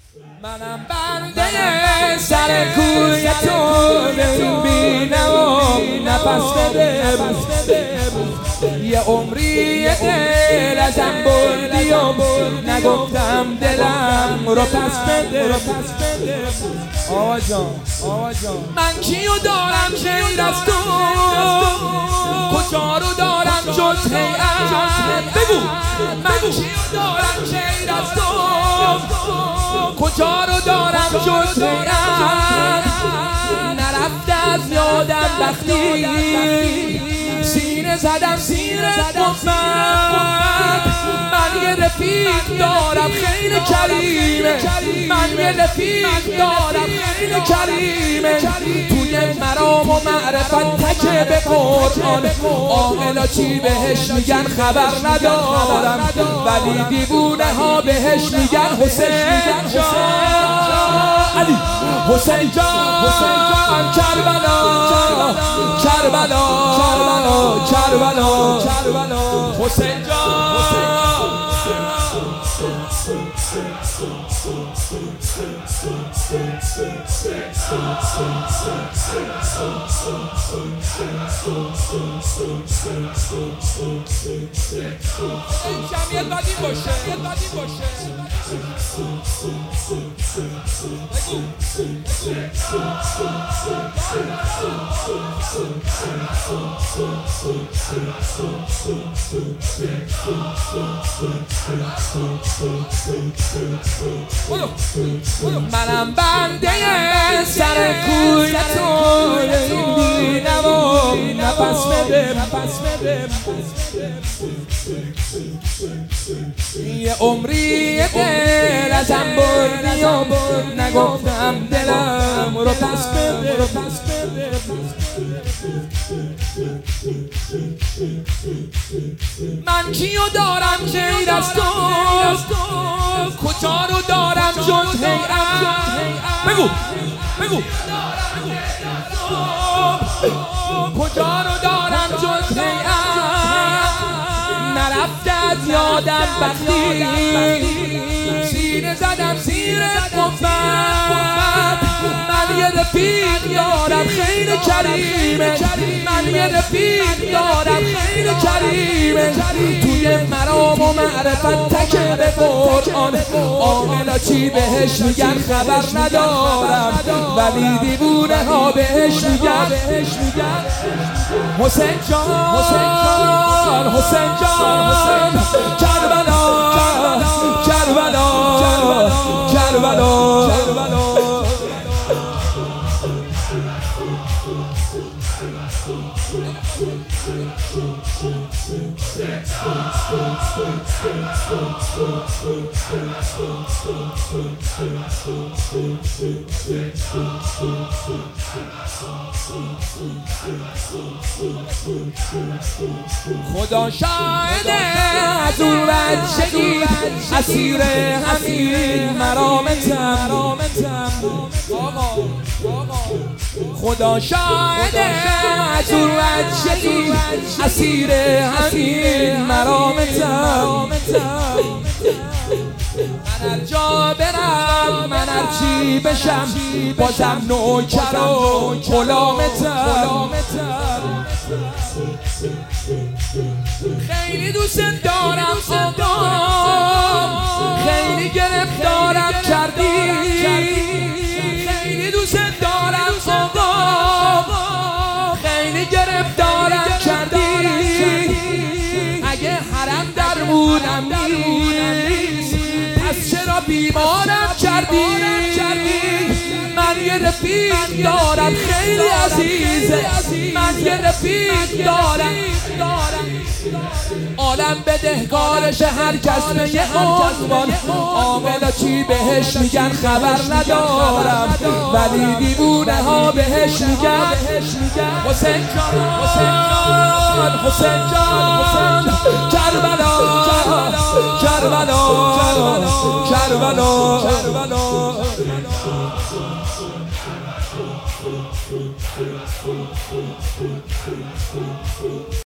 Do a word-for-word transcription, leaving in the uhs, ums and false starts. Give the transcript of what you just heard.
منم بنده سر کوی تو بینم و نفس بده یه عمری دل ازم بردی و نگفتم دلم رو پس بده. آوا جان من کیو دارم غیر از تو، کجا رو دارم جز هیئت؟ بگو من کیو دارم غیر از تو، کجا رو دارم جز هیئت؟ نرفته از یادم وقتی سینه زدم زیر قفت. من یه رفیق دارم خیلی کریمه، من یه رفیق دارم خیلی کریمه، توی مرام و معرفت تکه به قرآن. عاقلا چی بهش میگن خبر ندارم، ولی دیوونه ها بهش میگن حسین جان. علی حسین جان کربلا کربلا کربلا حسین جان. جمعیت بدی باشه، بدی باشه. منم بنده سر کوی تو بینم و نفس بده یه عمری دل ازم بردی و نگفتم دلم رو پس بده. من کیو دارم غیر از تو، کجا رو دارم جز هیئت؟ بگو بگو کجا رو دارم جز هیئت؟ نرفته از یادم وقتی سینه زدم زیر قفت. من یه رفیق دارم خیلی کریمه، من یه رفیق دارم خیلی کریمه، توی مرام و معرفت تکه به قرآن. عاقلا چی بهش میگن خبر ندارم، ولی دیوونه ها بهش میگن حسین جان حسین جان کربلا کربلا کربلا. خدا شاهده از اون بچگی اسیر همین مرامتم. خدا شاهده از اون بچگی اسیر همین مرامتم. من هر جا برم من هر چی بشم بازم نوکر و غلامتم. خیلی دوست دارم آقا، خیلی گرفتارم کردی، خیلی دوست دارم آقا، خیلی گرفتارم کردی. اگه حرم درمونم نیست پس چرا بیمارم کردی؟ من یه رفیق دارم خیلی عزیزه، من یه رفیق دارم عالم بدهکارش هر کس به یه عنوان. عاقلا چی بهش میگن خبر ندارم، ولی دیوونه ها بهش میگن حسین جان حسین جان کربلا کربلا کربلا.